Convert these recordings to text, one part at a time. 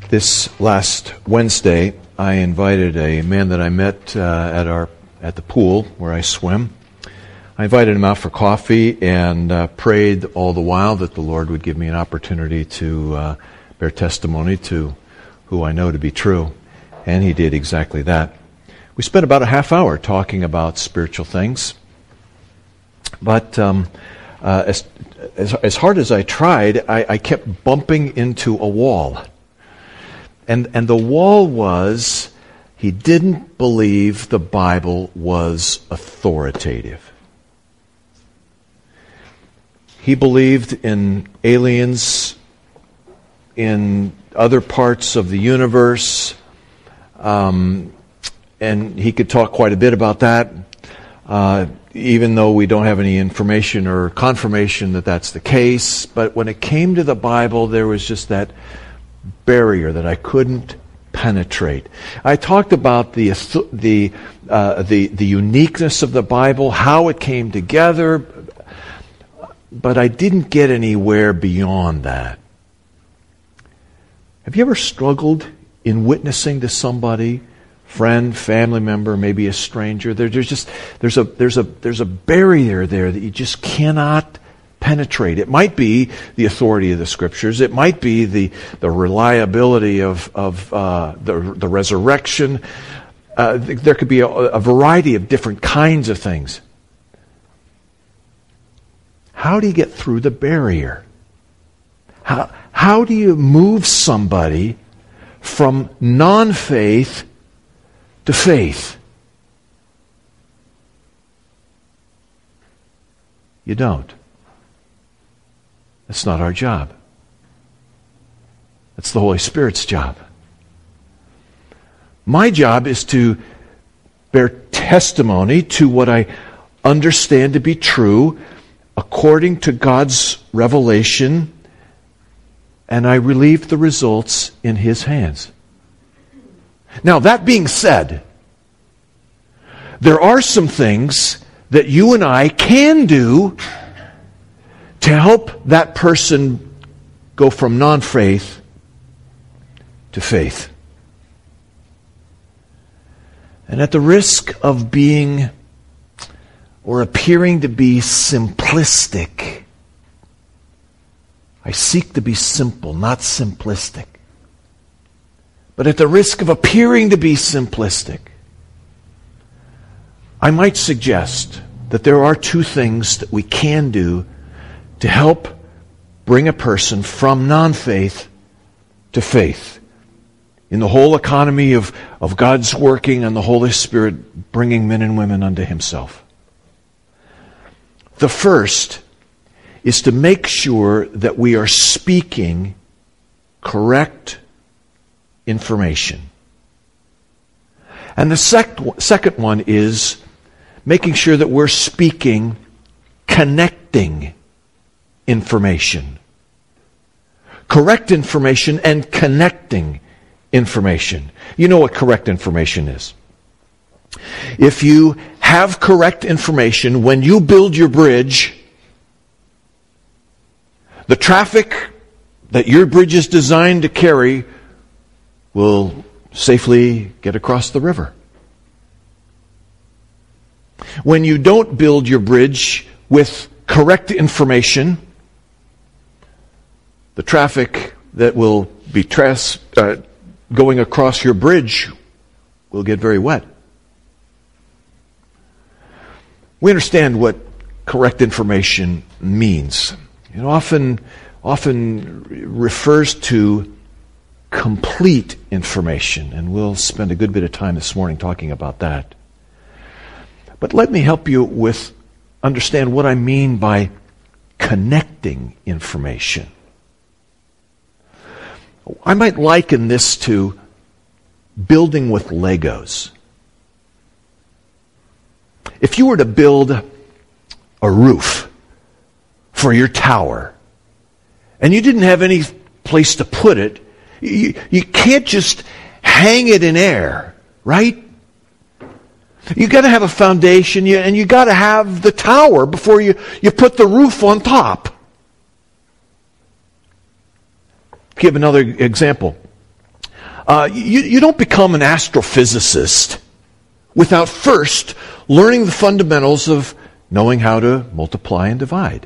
This last Wednesday, I invited a man that I met at the pool where I swim. I invited him out for coffee and prayed all the while that the Lord would give me an opportunity to bear testimony to who I know to be true. And He did exactly that. We spent about a half hour talking about spiritual things. But as hard as I tried, I kept bumping into a wall. And the wall was, he didn't believe the Bible was authoritative. He believed in aliens in other parts of the universe, and he could talk quite a bit about that, even though we don't have any information or confirmation that that's the case. But when it came to the Bible, there was just that barrier that I couldn't penetrate. I talked about the uniqueness of the Bible, how it came together, but I didn't get anywhere beyond that. Have you ever struggled in witnessing to somebody, friend, family member, maybe a stranger? There's a barrier there that you just cannot penetrate. It might be the authority of the Scriptures. It might be the reliability of the resurrection. There could be a variety of different kinds of things. How do you get through the barrier? How do you move somebody from non-faith to faith? You don't. That's not our job. That's the Holy Spirit's job. My job is to bear testimony to what I understand to be true according to God's revelation, and I leave the results in His hands. Now, that being said, there are some things that you and I can do to help that person go from non-faith to faith. And at the risk of being or appearing to be simplistic, I seek to be simple, not simplistic. But at the risk of appearing to be simplistic, I might suggest that there are two things that we can do to help bring a person from non-faith to faith in the whole economy of God's working and the Holy Spirit bringing men and women unto Himself. The first is to make sure that we are speaking correct information. And the second one is making sure that we're speaking connecting information. Correct information and connecting information. You know what correct information is. If you have correct information, when you build your bridge, the traffic that your bridge is designed to carry will safely get across the river. When you don't build your bridge with correct information, the traffic that will be going across your bridge will get very wet. We understand what correct information means. It often refers to complete information, and we'll spend a good bit of time this morning talking about that. But let me help you understand what I mean by connecting information. I might liken this to building with Legos. If you were to build a roof for your tower, and you didn't have any place to put it, you can't just hang it in air, right? You got to have a foundation, and you got to have the tower before you put the roof on top. Give another example. You don't become an astrophysicist without first learning the fundamentals of knowing how to multiply and divide.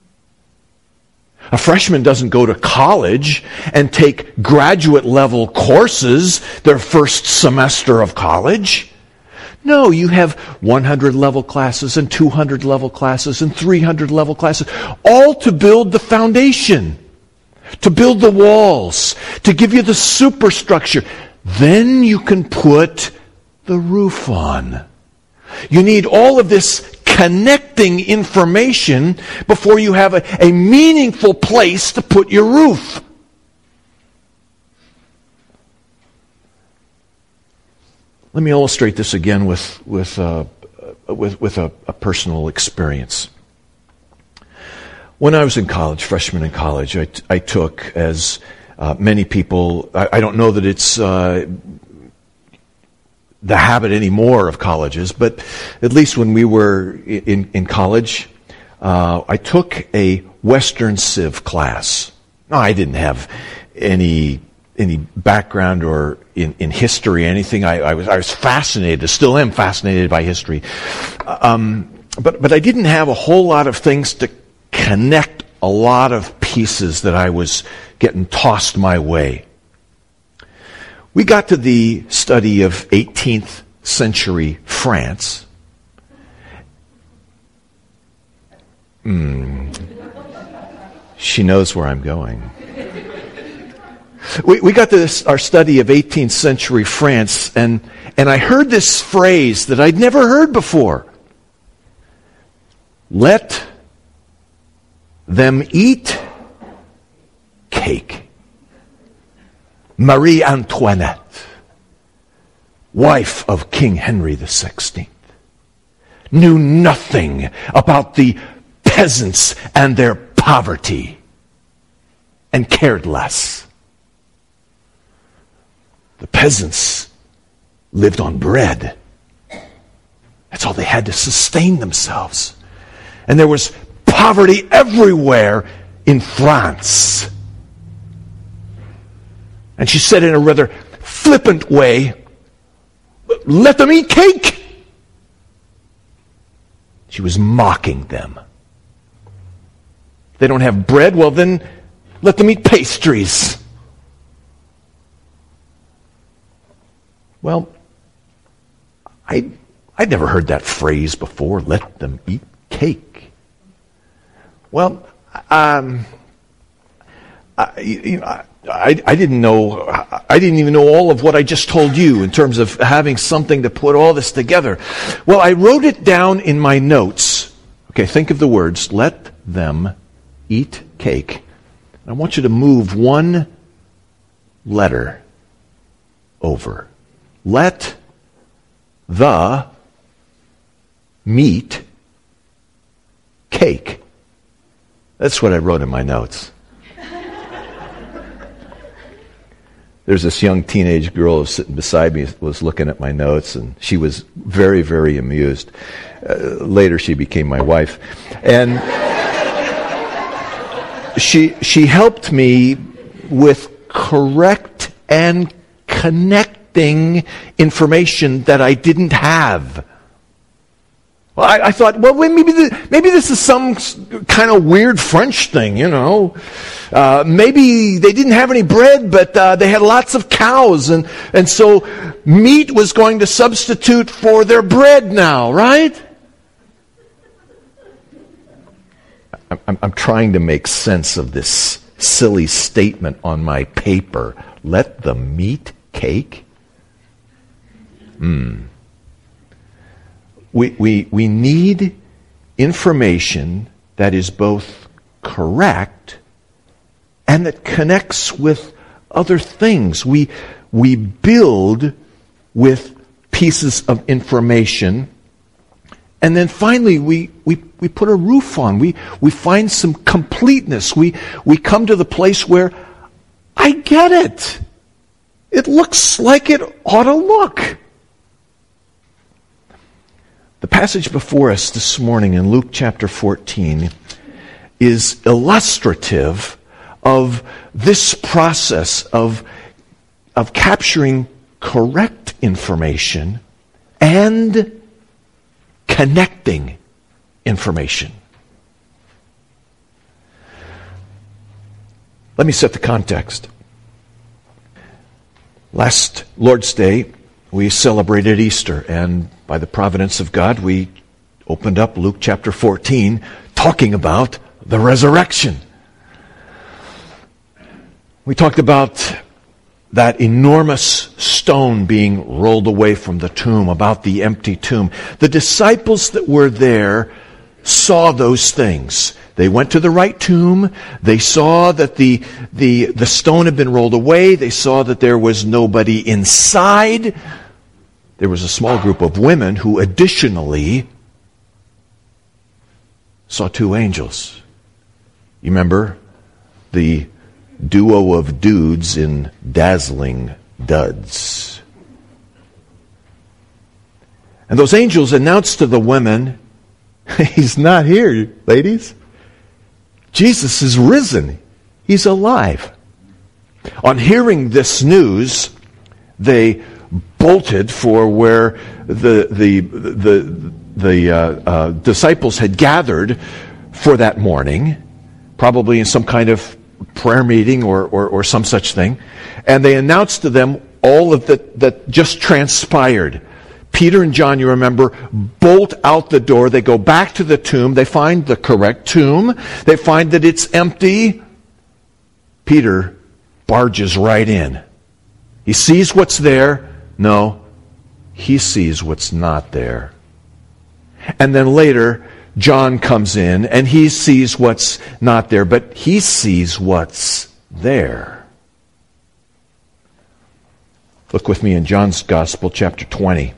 A freshman doesn't go to college and take graduate level courses their first semester of college. No, you have 100 level classes and 200 level classes and 300 level classes, all to build the foundation, to build the walls, to give you the superstructure. Then you can put the roof on. You need all of this connecting information before you have a meaningful place to put your roof. Let me illustrate this again with a personal experience. When I was in college, freshman in college, I took, as many people, I don't know that it's the habit anymore of colleges, but at least when we were in college, I took a Western Civ class. No, I didn't have any background or in history or anything. I was fascinated, still am fascinated by history. But I didn't have a whole lot of things to connect a lot of pieces that I was getting tossed my way. We got to the study of 18th century France. She knows where I'm going. We got to our study of 18th century France, and I heard this phrase that I'd never heard before. Let them eat cake. Marie Antoinette, wife of King Henry XVI, knew nothing about the peasants and their poverty and cared less. The peasants lived on bread. That's all they had to sustain themselves. And there was poverty everywhere in France. And she said in a rather flippant way, let them eat cake. She was mocking them. They don't have bread, well then let them eat pastries. Well, I'd never heard that phrase before, let them eat cake. Well, I didn't know, I didn't even know all of what I just told you in terms of having something to put all this together. Well, I wrote it down in my notes. Okay, think of the words, let them eat cake. I want you to move one letter over. Let the meat cake. That's what I wrote in my notes. There's this young teenage girl who was sitting beside me, was looking at my notes, and she was very, very amused. Later, she became my wife. And she helped me with correct and connecting information that I didn't have. Well, I thought, well, maybe this is some kind of weird French thing, you know. Maybe they didn't have any bread, but they had lots of cows, and so meat was going to substitute for their bread now, right? I'm trying to make sense of this silly statement on my paper. Let the meat cake? We need information that is both correct and that connects with other things. We build with pieces of information, and then finally we put a roof on. We find some completeness. We come to the place where I get it. It looks like it ought to look. The passage before us this morning in Luke chapter 14 is illustrative of this process of of capturing correct information and connecting information. Let me set the context. Last Lord's Day, we celebrated Easter, and by the providence of God, we opened up Luke chapter 14, talking about the resurrection. We talked about that enormous stone being rolled away from the tomb, about the empty tomb. The disciples that were there saw those things. They went to the right tomb. They saw that the stone had been rolled away. They saw that there was nobody inside. There was a small group of women who additionally saw two angels. You remember the duo of dudes in dazzling duds. And those angels announced to the women, "He's not here, ladies. Jesus is risen. He's alive." On hearing this news, they bolted for where the disciples had gathered for that morning, probably in some kind of prayer meeting or some such thing. And they announced to them all of that just transpired. Peter and John, you remember, bolt out the door. They go back to the tomb. They find the correct tomb. They find that it's empty. Peter barges right in. He sees what's there. No, he sees what's not there. And then later, John comes in and he sees what's not there, but he sees what's there. Look with me in John's Gospel, chapter 20.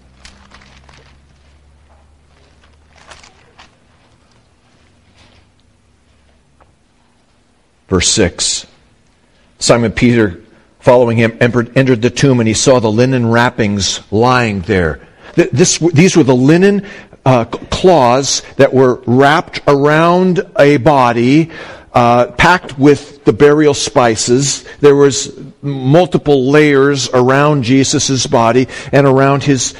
Verse 6. Simon Peter, following him, entered the tomb, and he saw the linen wrappings lying there. These were the linen cloths that were wrapped around a body, packed with the burial spices. There was multiple layers around Jesus' body and around his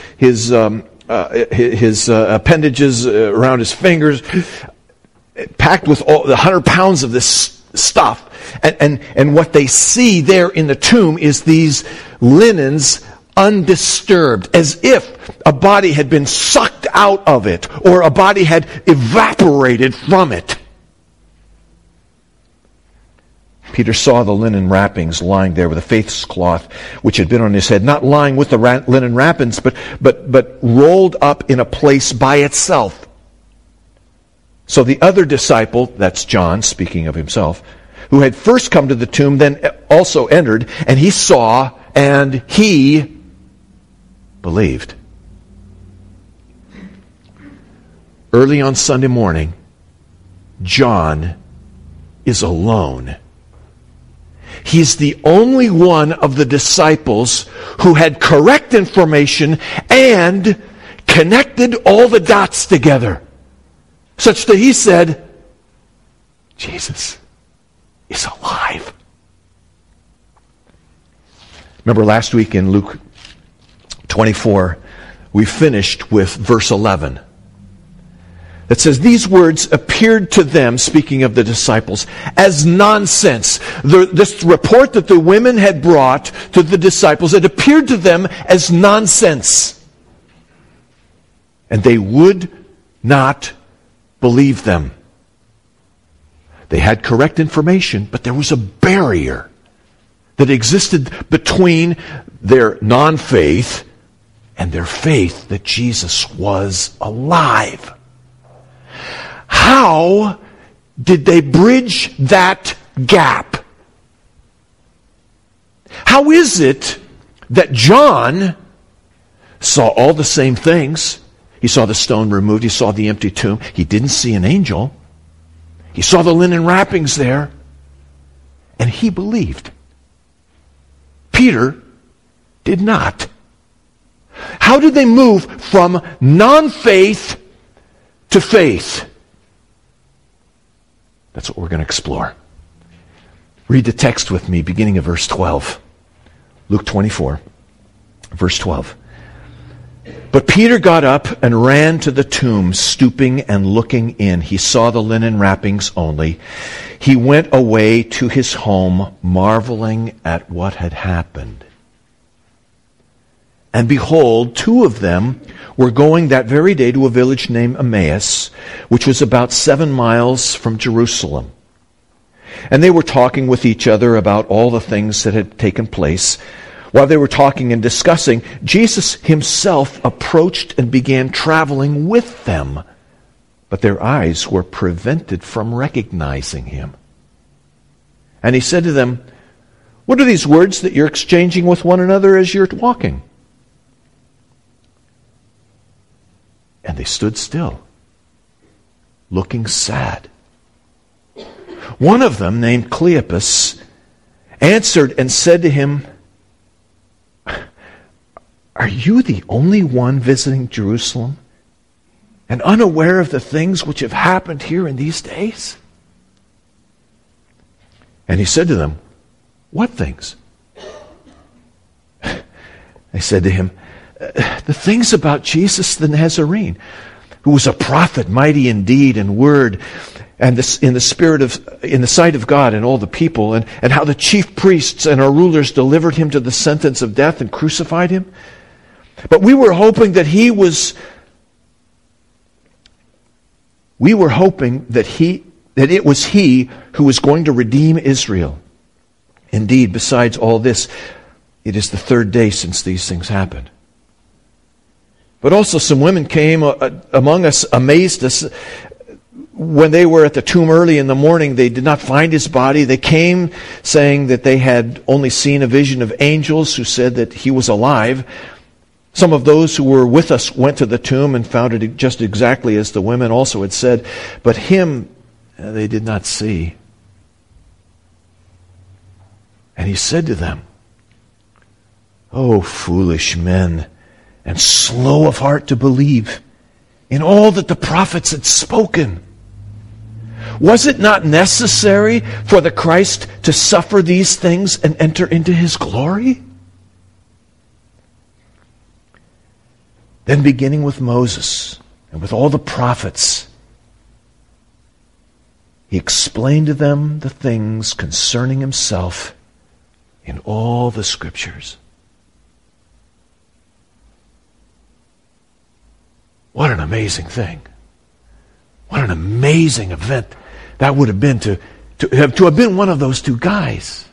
appendages, around his fingers, packed with all 100 pounds of this stuff. And what they see there in the tomb is these linens undisturbed, as if a body had been sucked out of it, or a body had evaporated from it. Peter saw the linen wrappings lying there with a face cloth which had been on his head, not lying with the linen wrappings, but rolled up in a place by itself. So the other disciple, that's John, speaking of himself, who had first come to the tomb, then also entered, and he saw, and he believed. Early on Sunday morning, John is alone. He's the only one of the disciples who had correct information and connected all the dots together, such that he said, Jesus is alive. Remember last week in Luke 24, we finished with verse 11. That says, these words appeared to them, speaking of the disciples, as nonsense. This report that the women had brought to the disciples, it appeared to them as nonsense. And they would not believe them. They had correct information, but there was a barrier that existed between their non-faith and their faith that Jesus was alive. How did they bridge that gap? How is it that John saw all the same things? He saw the stone removed. He saw the empty tomb. He didn't see an angel. He saw the linen wrappings there, and he believed. Peter did not. How did they move from non-faith to faith? That's what we're going to explore. Read the text with me, beginning of verse 12. Luke 24, verse 12. But Peter got up and ran to the tomb, stooping and looking in. He saw the linen wrappings only. He went away to his home, marveling at what had happened. And behold, two of them were going that very day to a village named Emmaus, which was about 7 miles from Jerusalem. And they were talking with each other about all the things that had taken place. While they were talking and discussing, Jesus himself approached and began traveling with them, but their eyes were prevented from recognizing him. And he said to them, "What are these words that you're exchanging with one another as you're walking?" And they stood still, looking sad. One of them, named Cleopas, answered and said to him, "Are you the only one visiting Jerusalem and unaware of the things which have happened here in these days?" And he said to them, "What things?" They said to him, "The things about Jesus the Nazarene, who was a prophet, mighty in deed and word, and in the sight of God and all the people, and how the chief priests and our rulers delivered him to the sentence of death and crucified him. But we were hoping that it was he who was going to redeem Israel. Indeed, besides all this, it is the 3rd day since these things happened. But also some women came among us, amazed us. When they were at the tomb early in the morning, they did not find his body. They came saying that they had only seen a vision of angels who said that he was alive. Some of those who were with us went to the tomb and found it just exactly as the women also had said, but him they did not see." And he said to them, "O foolish men, and slow of heart to believe in all that the prophets had spoken. Was it not necessary for the Christ to suffer these things and enter into his glory?" Then beginning with Moses and with all the prophets, he explained to them the things concerning himself in all the Scriptures. What an amazing thing. What an amazing event that would have been to have been one of those two guys.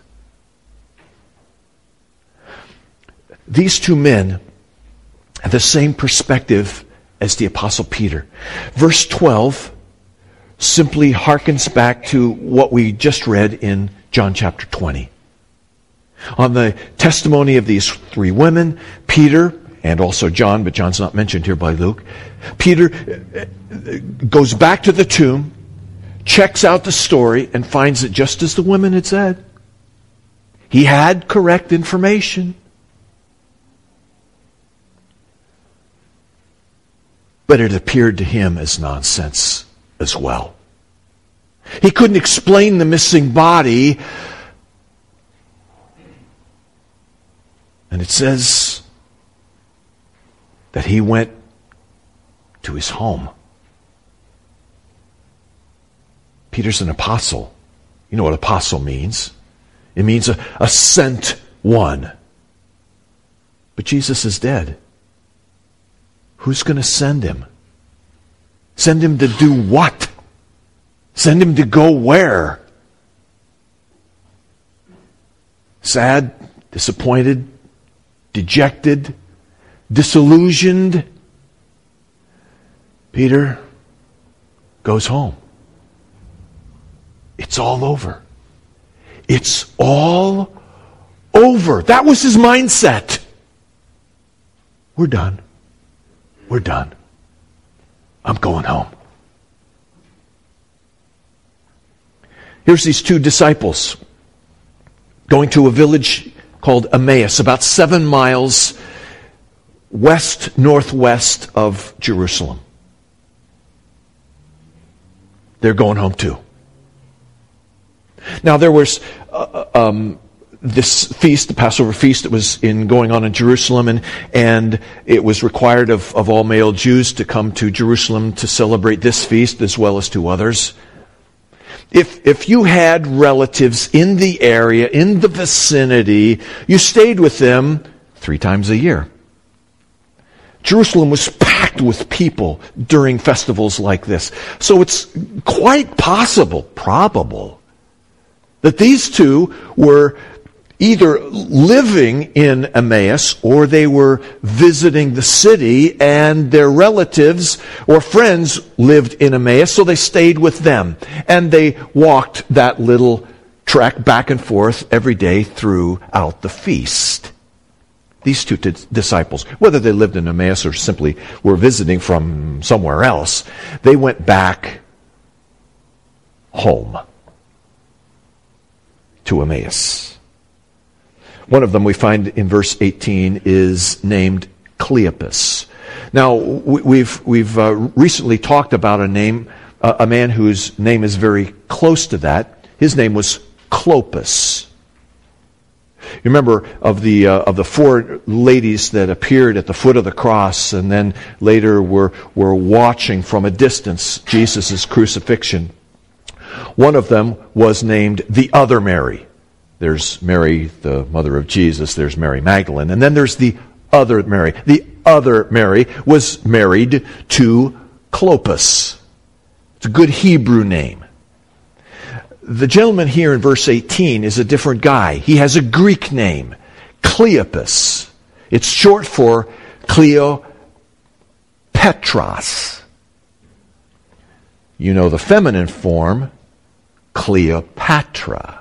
These two men have the same perspective as the Apostle Peter. Verse 12 simply harkens back to what we just read in John chapter 20. On the testimony of these three women, Peter, and also John, but John's not mentioned here by Luke, Peter goes back to the tomb, checks out the story, and finds it just as the women had said. He had correct information. But it appeared to him as nonsense as well. He couldn't explain the missing body. And it says that he went to his home. Peter's an apostle. You know what apostle means. It means a sent one. But Jesus is dead. Who's going to send him? Send him to do what? Send him to go where? Sad, disappointed, dejected, disillusioned. Peter goes home. It's all over. It's all over. That was his mindset. We're done. We're done. I'm going home. Here's these two disciples going to a village called Emmaus, about 7 miles west-northwest of Jerusalem. They're going home too. Now there was this feast, the Passover feast that was going on in Jerusalem, and it was required of all male Jews to come to Jerusalem to celebrate this feast as well as 2 others. If you had relatives in the area, in the vicinity, you stayed with them 3 times a year. Jerusalem was packed with people during festivals like this. So it's quite probable, that these 2 were either living in Emmaus or they were visiting the city, and their relatives or friends lived in Emmaus, so they stayed with them. And they walked that little trek back and forth every day throughout the feast. These 2 disciples, whether they lived in Emmaus or simply were visiting from somewhere else, they went back home to Emmaus. One of them we find in verse 18 is named Cleopas. Now, we've recently talked about a man whose name is very close to that. His name was Clopas. You remember of the 4 ladies that appeared at the foot of the cross and then later were watching from a distance Jesus' crucifixion. One of them was named the other Mary. There's Mary, the mother of Jesus. There's Mary Magdalene. And then there's the other Mary. The other Mary was married to Clopas. It's a good Hebrew name. The gentleman here in verse 18 is a different guy. He has a Greek name, Cleopas. It's short for Cleopatros. You know the feminine form, Cleopatra.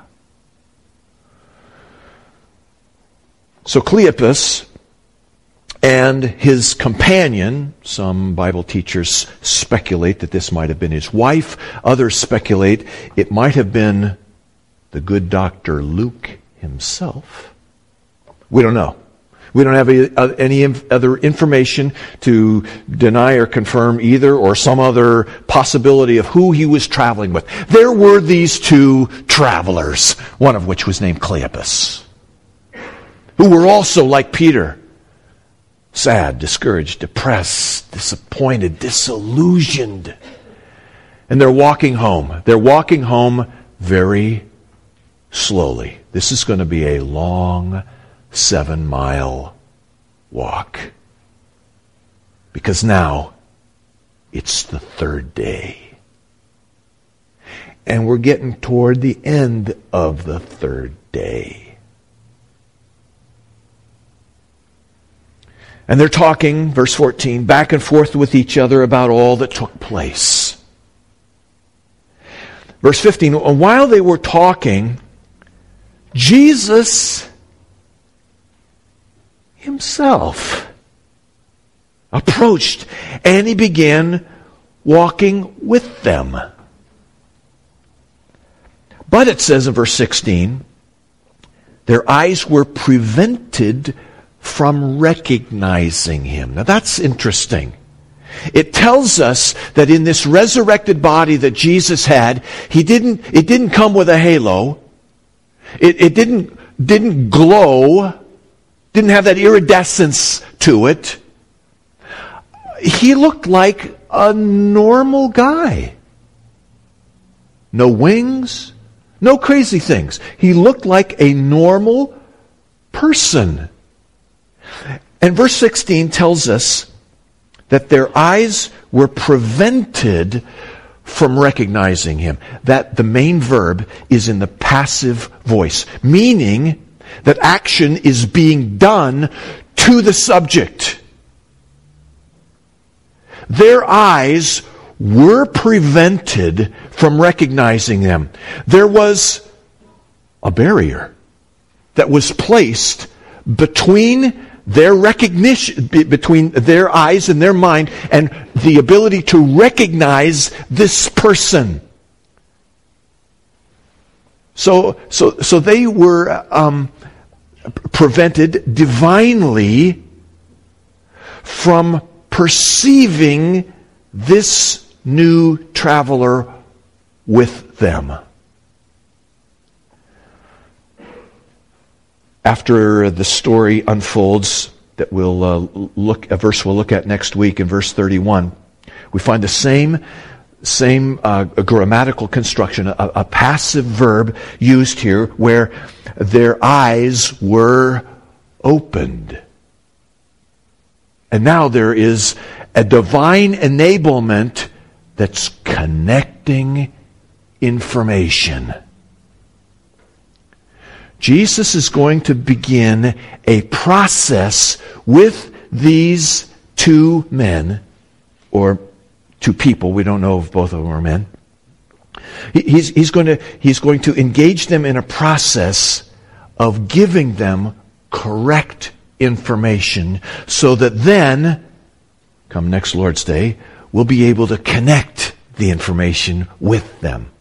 So Cleopas and his companion, some Bible teachers speculate that this might have been his wife. Others speculate it might have been the good Dr. Luke himself. We don't know. We don't have any other information to deny or confirm either, or some other possibility of who he was traveling with. There were these 2 travelers, one of which was named Cleopas, who were also like Peter, sad, discouraged, depressed, disappointed, disillusioned. And they're walking home. They're walking home very slowly. This is going to be a long 7-mile walk. Because now it's the 3rd day. And we're getting toward the end of the 3rd day. And they're talking, verse 14, back and forth with each other about all that took place. Verse 15, while they were talking, Jesus himself approached and he began walking with them. But it says in verse 16, their eyes were prevented from recognizing him. Now that's interesting. It tells us that in this resurrected body that Jesus had, it didn't come with a halo. It didn't glow, didn't have that iridescence to it. He looked like a normal guy. No wings, no crazy things. He looked like a normal person. And verse 16 tells us that their eyes were prevented from recognizing him. That the main verb is in the passive voice, meaning that action is being done to the subject. Their eyes were prevented from recognizing them. There was a barrier that was placed between their recognition, between their eyes and their mind, and the ability to recognize this person. So they were prevented divinely from perceiving this new traveler with them. after the story unfolds, that a verse we'll look at next week in verse 31, we find the same grammatical construction, a passive verb used here, where their eyes were opened. And now there is a divine enablement that's connecting information. Jesus is going to begin a process with these two men, or two people. We don't know if both of them are men. He's going to engage them in a process of giving them correct information, so that then, come next Lord's Day, we'll be able to connect the information with them.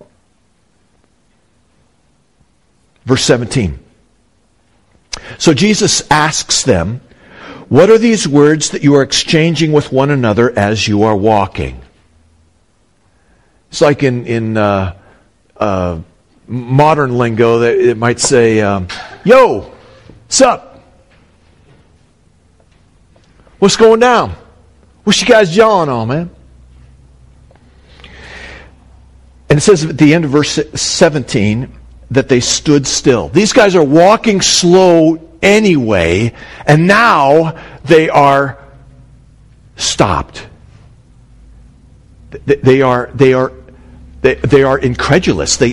Verse 17. So Jesus asks them, "What are these words that you are exchanging with one another as you are walking?" It's like in modern lingo, that it might say, "Yo, sup? What's going down? What you guys jawing on, man?" And it says at the end of verse 17 that they stood still. These guys are walking slow anyway, and now they are stopped. They are incredulous. They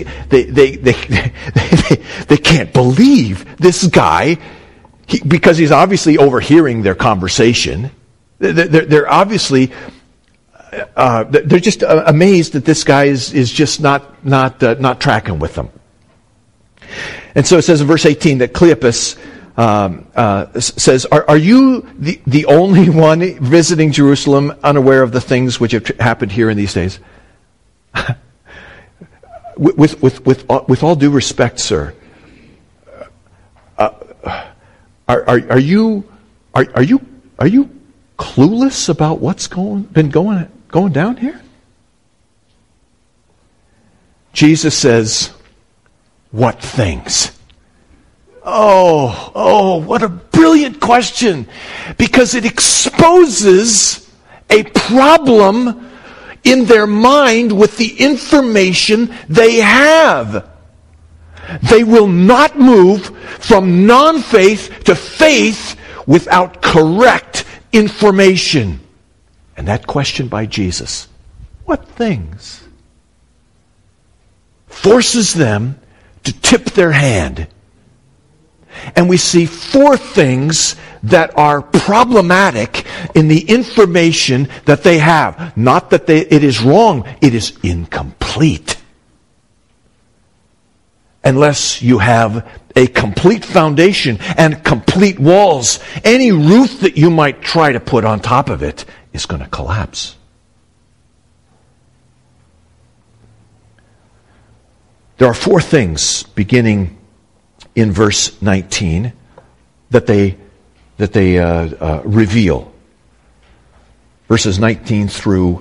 can't believe this guy, because he's obviously overhearing their conversation. They're obviously they're just amazed that this guy is just not tracking with them. And so it says in verse 18 that Cleopas says, "Are you the only one visiting Jerusalem unaware of the things which have happened here in these days?" With all due respect, sir, are you clueless about what's been going down here? Jesus says, "What things?" Oh, what a brilliant question, because it exposes a problem in their mind with the information they have. They will not move from non-faith to faith without correct information. And that question by Jesus, "What things?" forces them to tip their hand. And we see four things that are problematic in the information that they have. Not that it is wrong, it is incomplete. Unless you have a complete foundation and complete walls, any roof that you might try to put on top of it is going to collapse. There are four things beginning in verse 19 that they reveal. Verses 19 through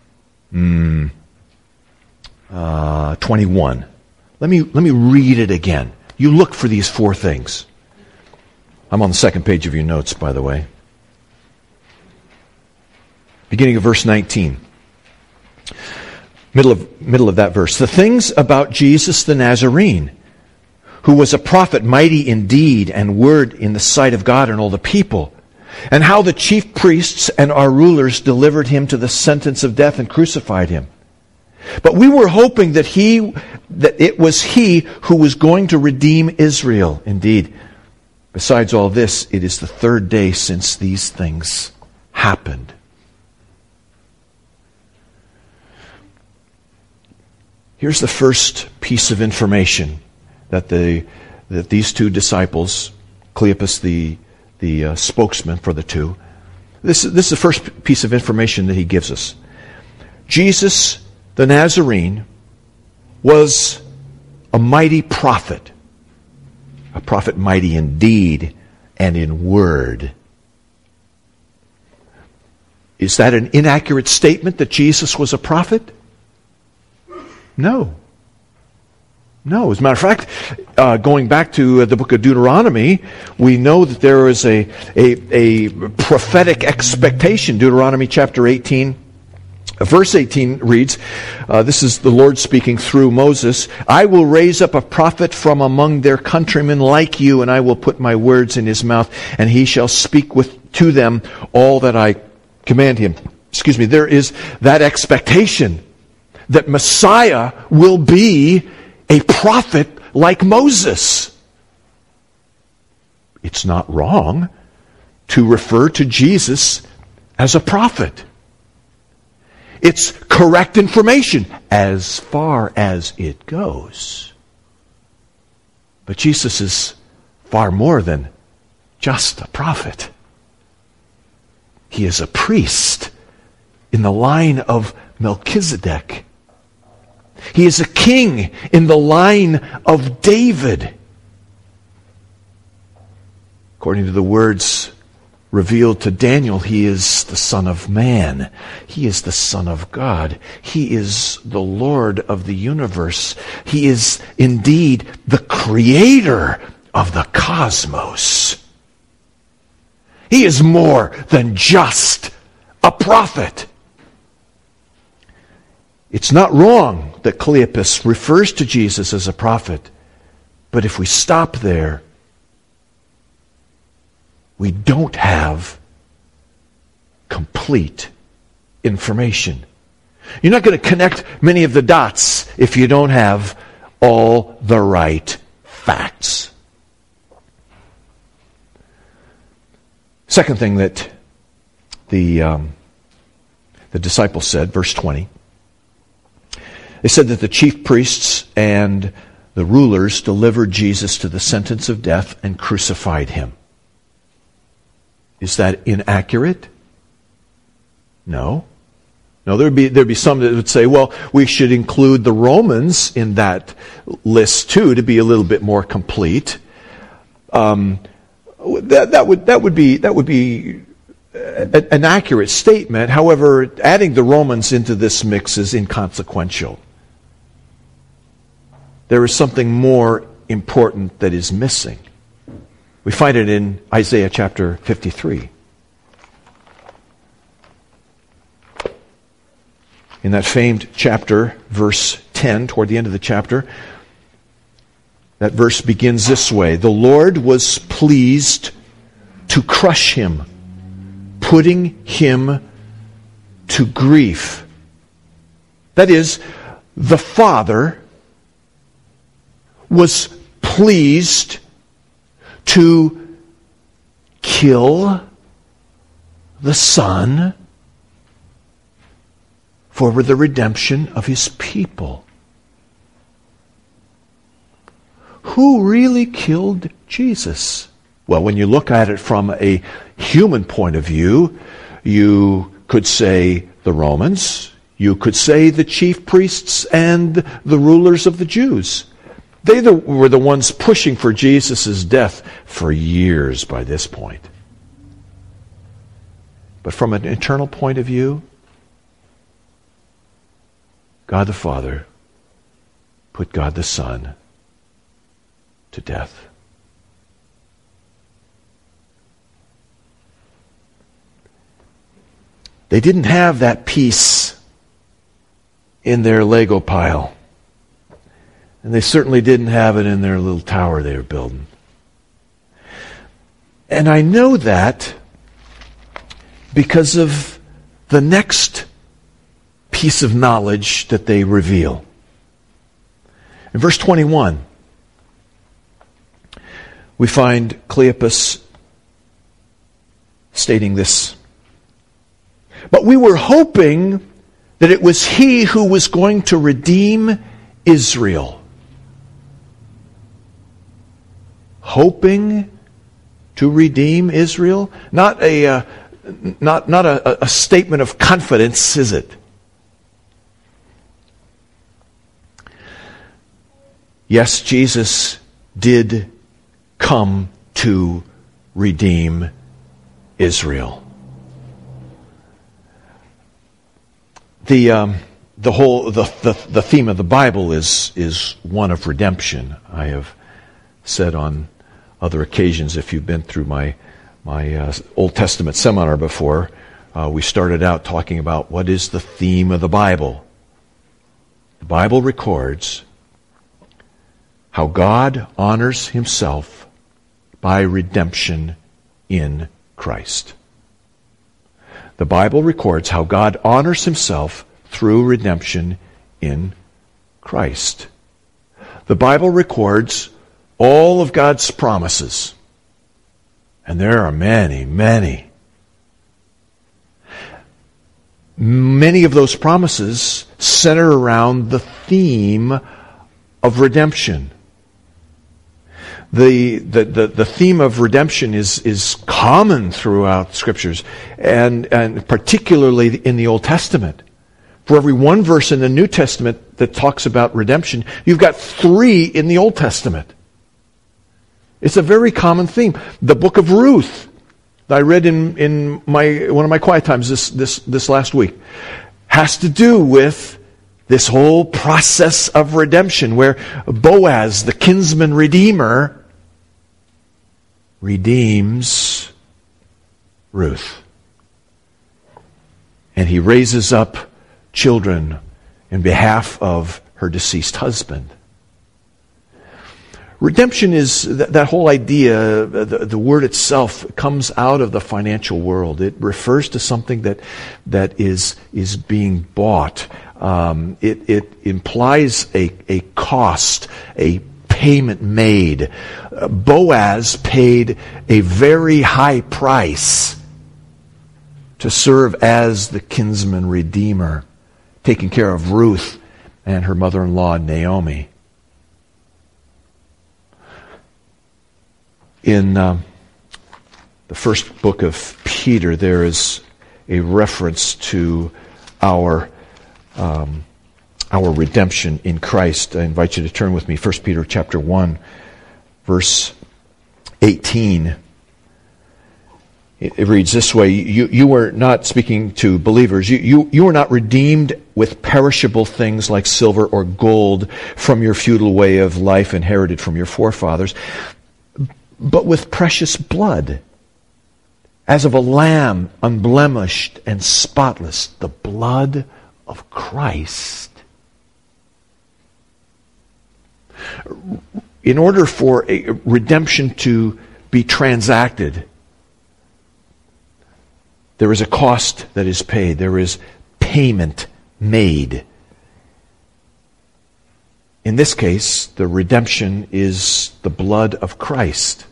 21. Let me read it again. You look for these four things. I'm on the second page of your notes, by the way. Beginning of verse 19. Middle of that verse. "The things about Jesus the Nazarene, who was a prophet, mighty in deed and word in the sight of God and all the people, and how the chief priests and our rulers delivered him to the sentence of death and crucified him. But we were hoping that it was he who was going to redeem Israel. Indeed, besides all this, it is the third day since these things happened." Here's the first piece of information that these two disciples, Cleopas the spokesman for the two, this is the first piece of information that he gives us. Jesus the Nazarene was a mighty prophet, a prophet mighty in deed and in word. Is that an inaccurate statement that Jesus was a prophet? No. No, as a matter of fact, going back to the book of Deuteronomy, we know that there is a prophetic expectation. Deuteronomy chapter 18, verse 18 reads, this is the Lord speaking through Moses, I will raise up a prophet from among their countrymen like you, and I will put my words in his mouth, and he shall speak to them all that I command him. There is that expectation that Messiah will be a prophet like Moses. It's not wrong to refer to Jesus as a prophet. It's correct information as far as it goes. But Jesus is far more than just a prophet. He is a priest in the line of Melchizedek. He is a king in the line of David. According to the words revealed to Daniel, he is the Son of Man. He is the Son of God. He is the Lord of the universe. He is indeed the creator of the cosmos. He is more than just a prophet. It's not wrong that Cleopas refers to Jesus as a prophet, but if we stop there, we don't have complete information. You're not going to connect many of the dots if you don't have all the right facts. Second thing that the disciples said, verse 20, they said that the chief priests and the rulers delivered Jesus to the sentence of death and crucified him. Is that inaccurate? No. No, there'd be some that would say, well, we should include the Romans in that list too to be a little bit more complete. That would be an accurate statement. However, adding the Romans into this mix is inconsequential. There is something more important that is missing. We find it in Isaiah chapter 53. In that famed chapter, verse 10, toward the end of the chapter, that verse begins this way. The Lord was pleased to crush him, putting him to grief. That is, the Father was pleased to kill the Son for the redemption of his people. Who really killed Jesus? Well, when you look at it from a human point of view, you could say the Romans, you could say the chief priests and the rulers of the Jews. They were the ones pushing for Jesus' death for years by this point. But from an eternal point of view, God the Father put God the Son to death. They didn't have that piece in their Lego pile. And they certainly didn't have it in their little tower they were building. And I know that because of the next piece of knowledge that they reveal. In verse 21, we find Cleopas stating this. But we were hoping that it was he who was going to redeem Israel. Hoping to redeem Israel? Not a statement of confidence, is it? Yes, Jesus did come to redeem Israel. The the theme of the Bible is one of redemption. I have said on other occasions, if you've been through my Old Testament seminar before, we started out talking about what is the theme of the Bible. The Bible records how God honors himself by redemption in Christ. The Bible records how God honors himself through redemption in Christ. The Bible records all of God's promises. And there are many, many. Many of those promises center around the theme of redemption. The theme of redemption is common throughout Scriptures, and particularly in the Old Testament. For every one verse in the New Testament that talks about redemption, you've got 3 in the Old Testament. It's a very common theme. The book of Ruth, that I read in one of my quiet times this last week, has to do with this whole process of redemption, where Boaz, the kinsman redeemer, redeems Ruth. And he raises up children in behalf of her deceased husband. Redemption is that whole idea, the word itself comes out of the financial world. It refers to something that is being bought. It implies a cost, a payment made. Boaz paid a very high price to serve as the kinsman redeemer, taking care of Ruth and her mother-in-law Naomi. In the first book of Peter, there is a reference to our redemption in Christ. I invite you to turn with me, 1 Peter chapter 1, verse 18. It reads this way: You were not, speaking to believers, you were not redeemed with perishable things like silver or gold from your feudal way of life inherited from your forefathers, but with precious blood, as of a lamb, unblemished and spotless, the blood of Christ. In order for a redemption to be transacted, there is a cost that is paid. There is payment made. In this case, the redemption is the blood of Christ.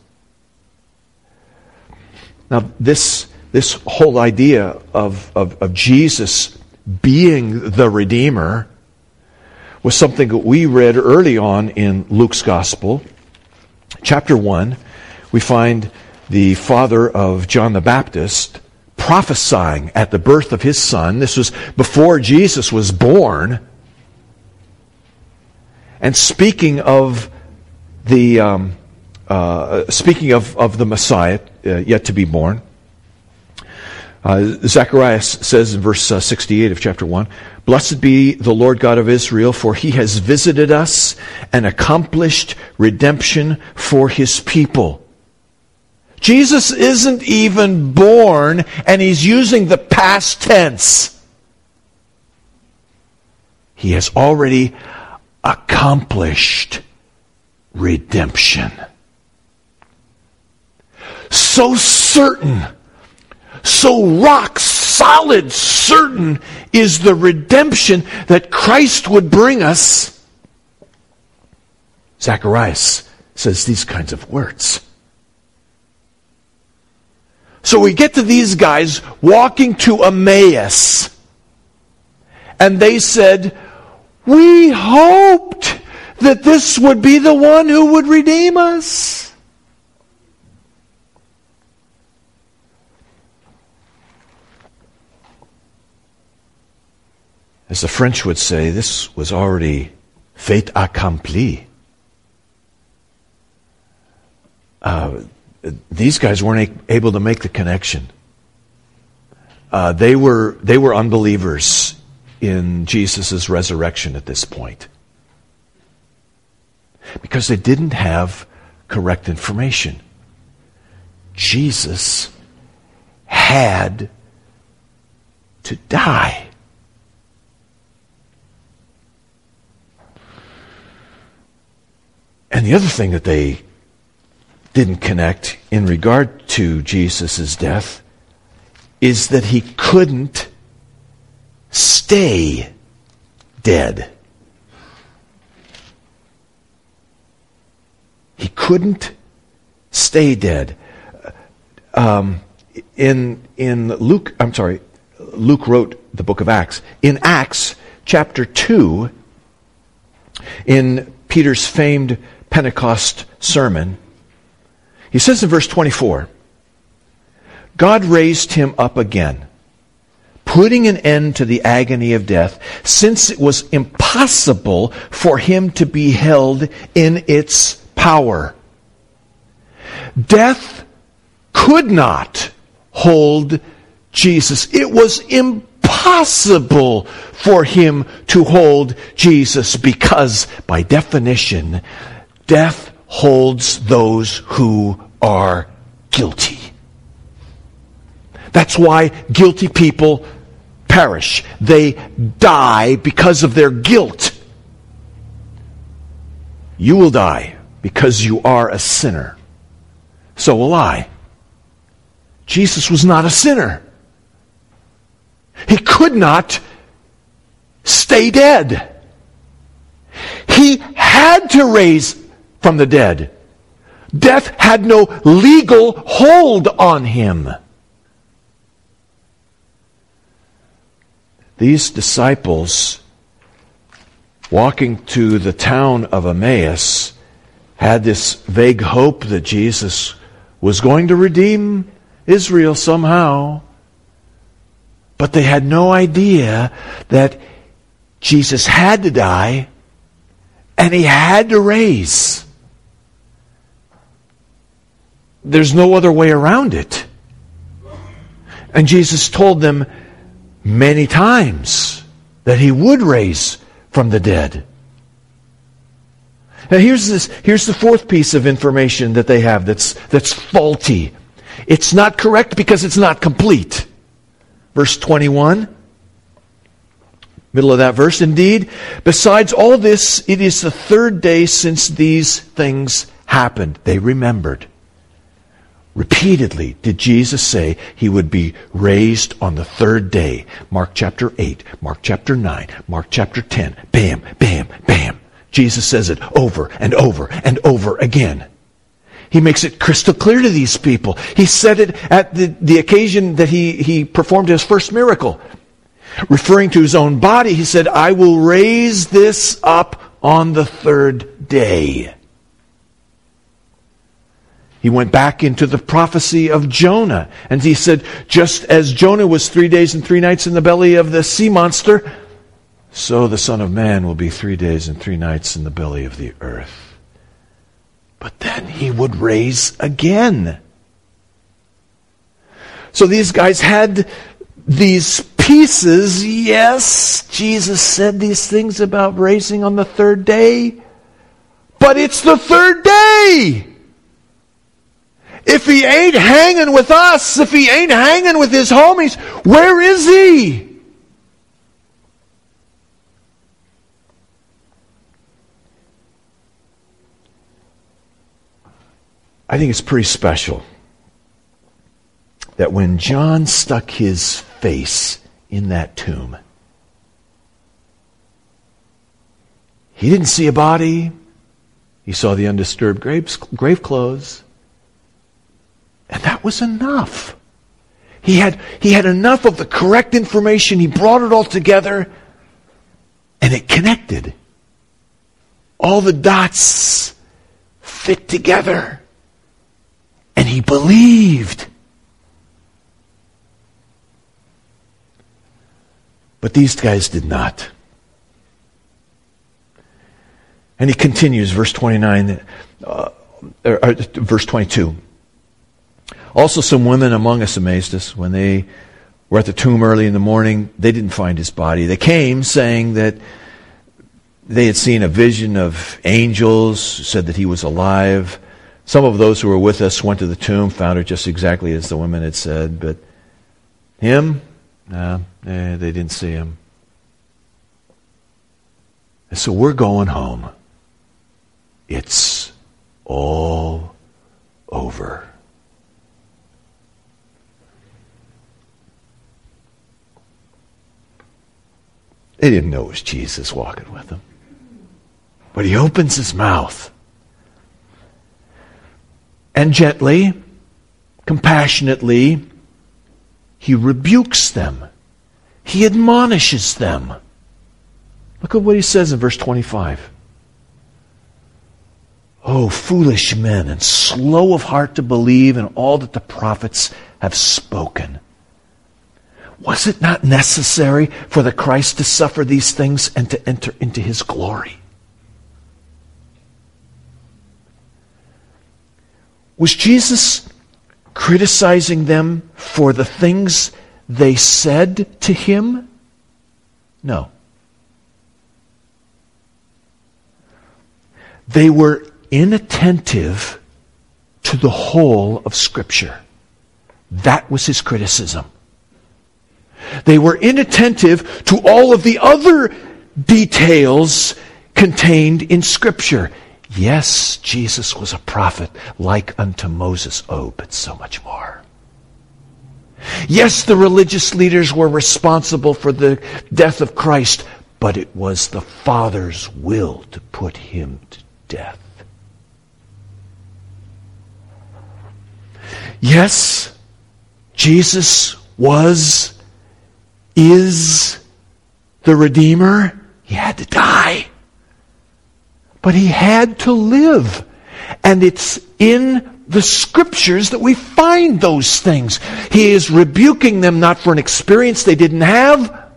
Now, this whole idea of Jesus being the Redeemer was something that we read early on in Luke's Gospel. Chapter 1, we find the father of John the Baptist prophesying at the birth of his son. This was before Jesus was born. And speaking of the Messiah yet to be born, Zacharias says in verse 68 of chapter 1, "Blessed be the Lord God of Israel, for he has visited us and accomplished redemption for his people." Jesus isn't even born, and he's using the past tense. He has already accomplished redemption. So certain, so rock solid certain is the redemption that Christ would bring us. Zacharias says these kinds of words. So we get to these guys walking to Emmaus, and they said, "We hoped that this would be the one who would redeem us." As the French would say, this was already fait accompli. These guys weren't able to make the connection. They were unbelievers in Jesus' resurrection at this point. Because they didn't have correct information. Jesus had to die. And the other thing that they didn't connect in regard to Jesus' death is that he couldn't stay dead. He couldn't stay dead. Luke wrote the book of Acts. In Acts chapter 2, in Peter's famed Pentecost sermon, he says in verse 24, God raised him up again, putting an end to the agony of death, since it was impossible for him to be held in its power. Death could not hold Jesus. It was impossible for him to hold Jesus because, by definition, death holds those who are guilty. That's why guilty people perish. They die because of their guilt. You will die because you are a sinner. So will I. Jesus was not a sinner. He could not stay dead. He had to raise from the dead. Death had no legal hold on him. These disciples, walking to the town of Emmaus, had this vague hope that Jesus was going to redeem Israel somehow. But they had no idea that Jesus had to die and he had to raise. There's no other way around it. And Jesus told them many times that he would raise from the dead. Now here's the fourth piece of information that they have that's faulty. It's not correct because it's not complete. Verse 21, middle of that verse. Indeed, besides all this, it is the third day since these things happened. They remembered. Repeatedly did Jesus say he would be raised on the third day. Mark chapter 8, Mark chapter 9, Mark chapter 10. Bam, bam, bam. Jesus says it over and over and over again. He makes it crystal clear to these people. He said it at the occasion that he performed his first miracle. Referring to his own body, he said, I will raise this up on the third day. He went back into the prophecy of Jonah, and he said, just as Jonah was 3 days and 3 nights in the belly of the sea monster, so the Son of Man will be 3 days and 3 nights in the belly of the earth. But then he would raise again. So these guys had these pieces. Yes, Jesus said these things about raising on the third day, but it's the third day. If he ain't hanging with us, if he ain't hanging with his homies, where is he? I think it's pretty special that when John stuck his face in that tomb, he didn't see a body. He saw the undisturbed grave clothes. And that was enough. He had enough of the correct information. He brought it all together, and it connected. All the dots fit together. And he believed. But these guys did not. And he continues, verse 29, verse 22. Also some women among us amazed us when they were at the tomb early in the morning. They didn't find his body. They came saying that they had seen a vision of angels, said that he was alive. Some of those who were with us went to the tomb, found it just exactly as the women had said. But him, no, they didn't see him. And so we're going home. It's all over. They didn't know it was Jesus walking with them. But he opens his mouth. And gently, compassionately, he rebukes them. He admonishes them. Look at what he says in verse 25. Oh, foolish men, and slow of heart to believe in all that the prophets have spoken. Was it not necessary for the Christ to suffer these things and to enter into his glory? Was Jesus criticizing them for the things they said to him? No. They were inattentive to the whole of Scripture. That was his criticism. They were inattentive to all of the other details contained in Scripture. Yes, Jesus was a prophet like unto Moses. Oh, but so much more. Yes, the religious leaders were responsible for the death of Christ, but it was the Father's will to put him to death. Yes, Jesus is the Redeemer. He had to die. But he had to live. And it's in the Scriptures that we find those things. He is rebuking them not for an experience they didn't have,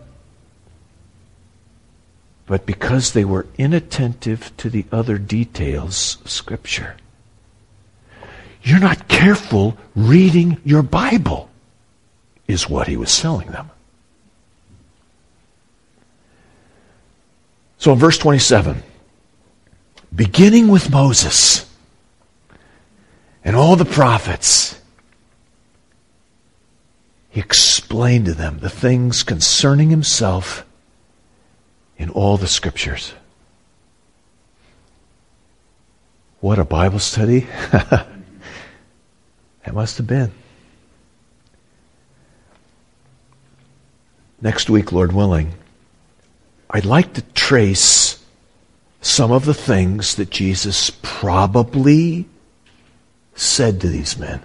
but because they were inattentive to the other details of Scripture. You're not careful reading your Bible, is what he was telling them. So in verse 27, beginning with Moses and all the prophets, he explained to them the things concerning himself in all the Scriptures. What a Bible study that must have been. Next week, Lord willing, I'd like to trace some of the things that Jesus probably said to these men.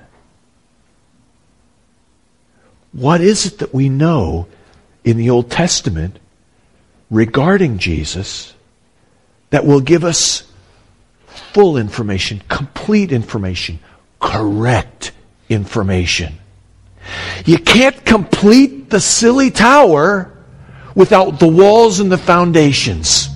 What is it that we know in the Old Testament regarding Jesus that will give us full information, complete information, correct information? You can't complete the silly tower without the walls and the foundations.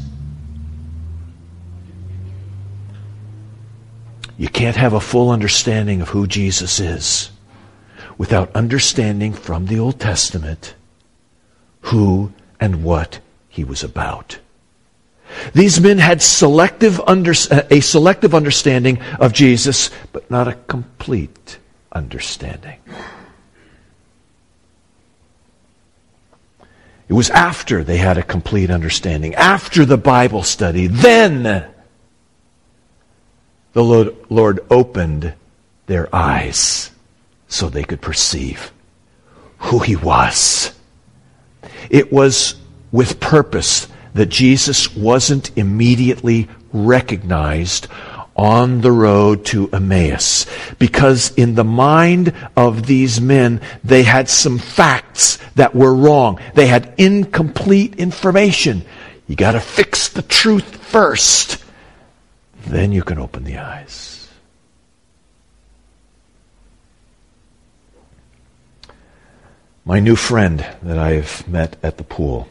You can't have a full understanding of who Jesus is without understanding from the Old Testament who and what he was about. These men had a selective understanding of Jesus, but not a complete understanding. It was after they had a complete understanding, after the Bible study, then the Lord opened their eyes so they could perceive who he was. It was with purpose that Jesus wasn't immediately recognized on the road to Emmaus, because in the mind of these men, they had some facts that were wrong. They had incomplete information. You got to fix the truth first. Then you can open the eyes. My new friend that I have met at the pool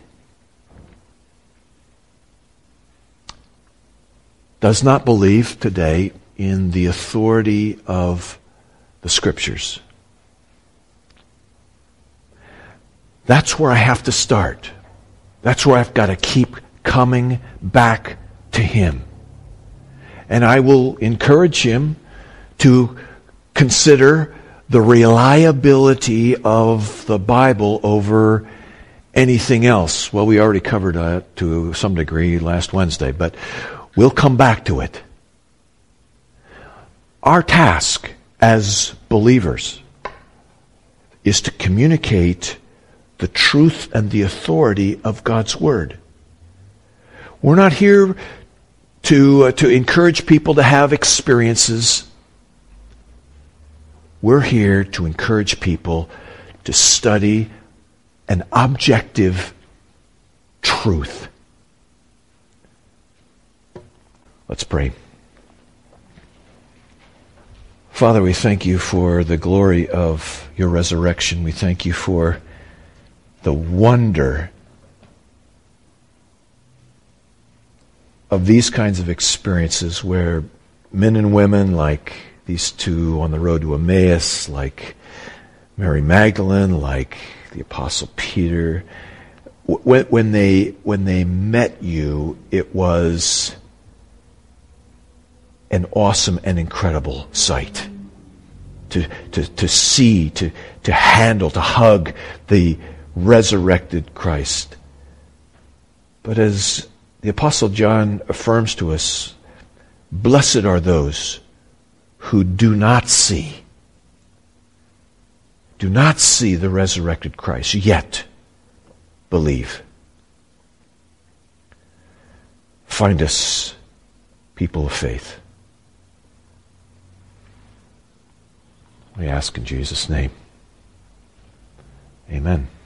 does not believe today in the authority of the Scriptures. That's where I have to start. That's where I've got to keep coming back to Him. And I will encourage him to consider the reliability of the Bible over anything else. Well, we already covered that to some degree last Wednesday, but we'll come back to it. Our task as believers is to communicate the truth and the authority of God's Word. We're not here to encourage people to have experiences. We're here to encourage people to study an objective truth. Let's pray. Father, we thank you for the glory of your resurrection. We thank you for the wonder of these kinds of experiences where men and women like these two on the road to Emmaus, like Mary Magdalene, like the Apostle Peter, when they met you, it was an awesome and incredible sight. To see, to handle, to hug the resurrected Christ. But as the Apostle John affirms to us, blessed are those who do not see the resurrected Christ, yet believe. Find us people of faith. We ask in Jesus' name. Amen.